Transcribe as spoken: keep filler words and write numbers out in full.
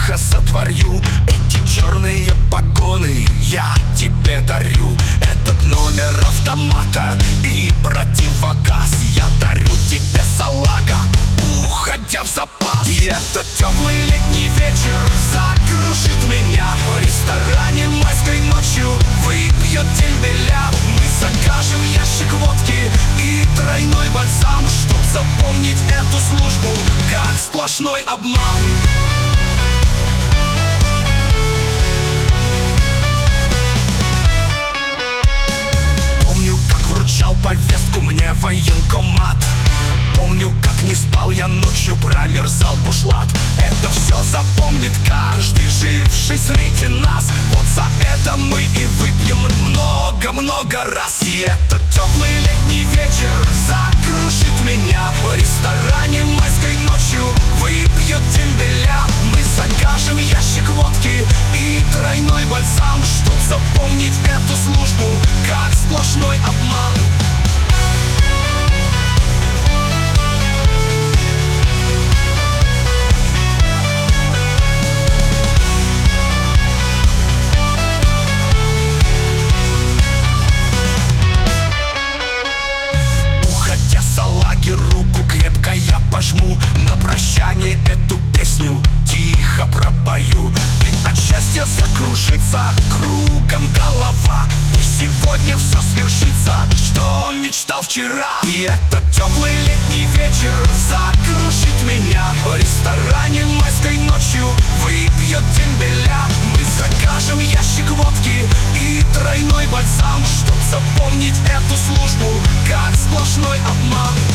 тихо сотворю. Эти черные погоны я тебе дарю. Этот номер автомата и противогаз я дарю тебе, салага, уходя в запас. И этот теплый летний вечер закружит меня в ресторане майской ночью. Выпьет дембеля, мы закажем ящик водки и тройной бальзам, чтоб запомнить эту службу как сплошной обман. Помню, как вручал повестку мне военкомат. Помню, как не спал я ночью, промерзал бушлат. Это все запомнит каждый, живший среди нас. Вот за это мы и выпьем много-много раз. И этот теплый летний вечер закружит меня в ресторане майской ночью. Выпьет дембеля, мы закажем ящик водки и тройной бальзам, чтоб запомнить эту службу как сплошной обман. Руку крепко я пожму, на прощание эту песню тихо пропою. Ведь от счастья закружится кругом голова, и сегодня все свершится, что он мечтал вчера. И этот теплый летний вечер закружит меня в ресторане майской ночью. Выпьет дембеля, мы закажем ящик водки и тройной бальзам, чтоб запомнить эту службу как сплошной обман.